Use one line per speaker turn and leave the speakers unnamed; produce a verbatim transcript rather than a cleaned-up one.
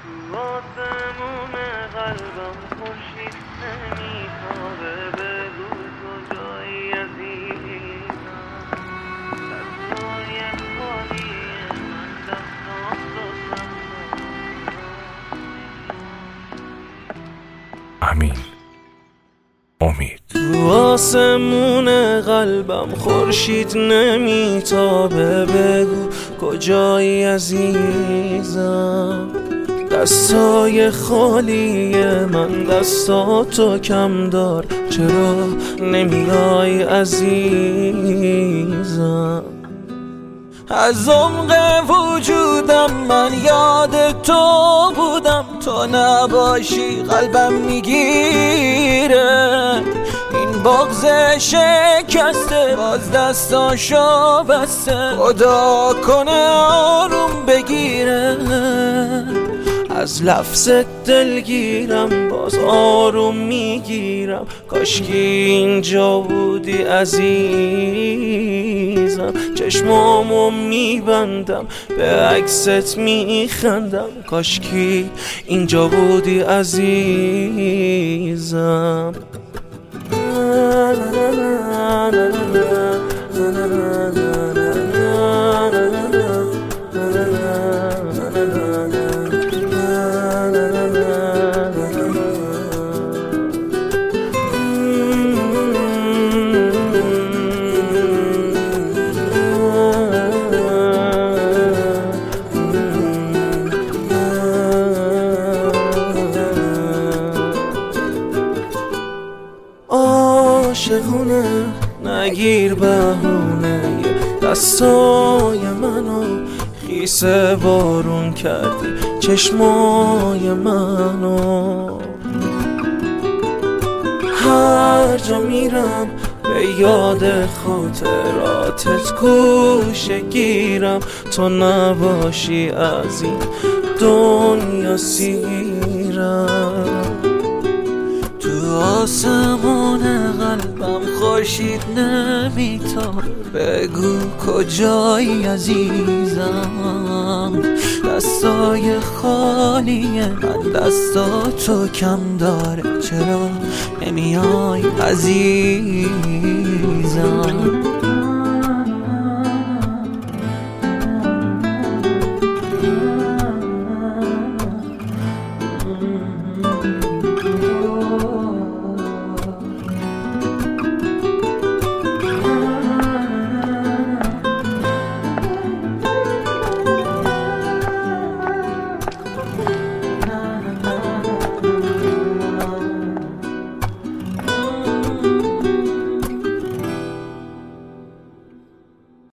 آسمون قلبم خورشید نمیتابه، بگو کجایی عزیزم. دستای خالی من دستات رو
امین امید.
تو آسمون قلبم خورشید نمیتابه، بگو کجایی عزیزم. دستای خالی من دستاتو کم دار، چرا نمیای عزیزم. از عمق وجودم من یاد تو بودم، تو نباشی قلبم میگیره. این بغض شکسته باز دستاشو بسته، خدا کنه آروم بگیره. از لفظ دلگیرم باز آروم میگیرم، کاشکی اینجا بودی عزیزم. چشمامو میبندم به عکست میخندم، کاشکی اینجا بودی عزیزم. عاشقونه نگیر بهونه، دستای منو خیسه بارون کردی، چشمای منو. هر جا میرم به یاد خاطراتت گوشه گیرم، تو نباشی از این دنیا سیرم. تو آسمون قلبم خورشید نمیتابه، بگو کجایی عزیزم. دستای خالی من دستاتو کم داره، چرا نمیای عزیزم.